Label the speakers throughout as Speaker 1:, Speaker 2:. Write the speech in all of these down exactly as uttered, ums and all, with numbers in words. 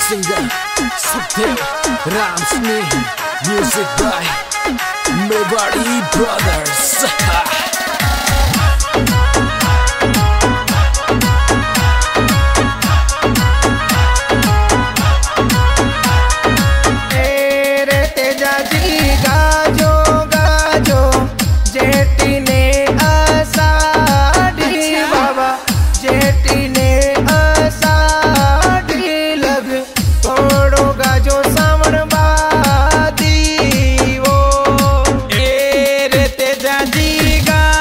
Speaker 1: singer Satya Ramsni, music by Mewari Brothers.
Speaker 2: गा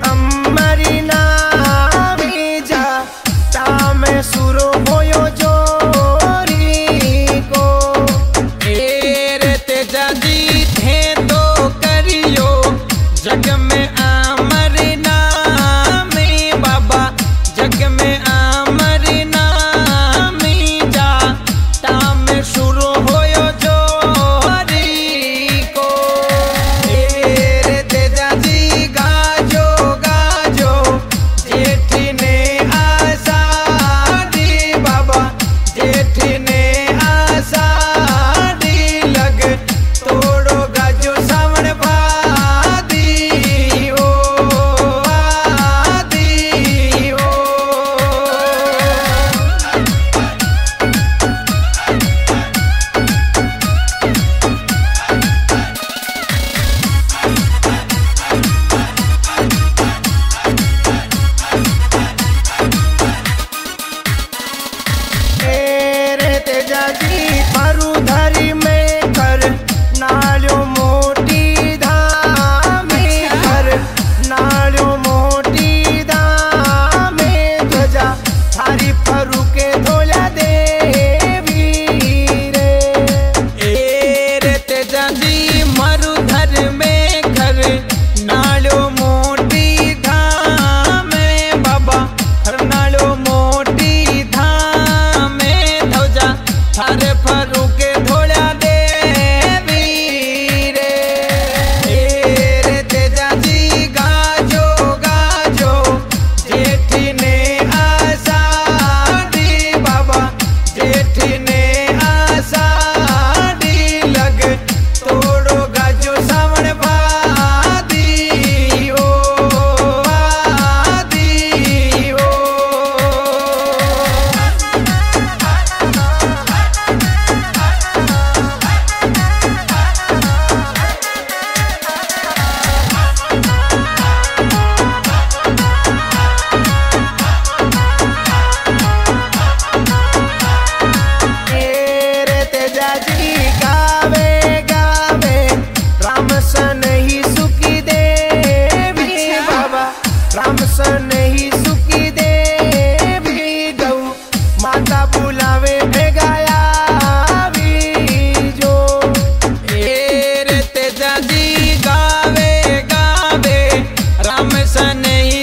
Speaker 2: अम्मरी नामी जा ताम सुरो होयो जोरी को
Speaker 3: तेरे तेजा जी थे तो करियो जग में अमर नामी बाबा जग में अमर नामी जा ताम शुरू होयो जोरी को
Speaker 2: तेरे तेजा जी गाजो गाजो जेठी ने आसादी बाबा जेठी ने आसादी लग तोड़ो गाजो सावण भादी ओ आदी ओ तेरे तेजा जी मरुधरी में कर नाल्यो मोटी धामे कर नाल्यो मोटी धामे ध्वजा थारी फरू के धोला देवी रे
Speaker 3: तेरे तेजा जी मरुधर में घर नालो मोटी धाम में बाबा हर नालो मोटी धाम में ध्वजा थारे फरू के धोला देवी रे
Speaker 2: तेरे तेजा जी गाजो गाजो जेठी ने आसादी बाबा जेठी ने आसादी लग तोड़ो गाजो सावण भादी ओ आदी ओ तेरे तेजा जी गावे गावे राम सन ही सुखी देवी बाबा राम सन ही सुखी देवी गौ माता बुलावे भेगाया जो
Speaker 3: तेरे तेजा जी गावे गावे राम सन ही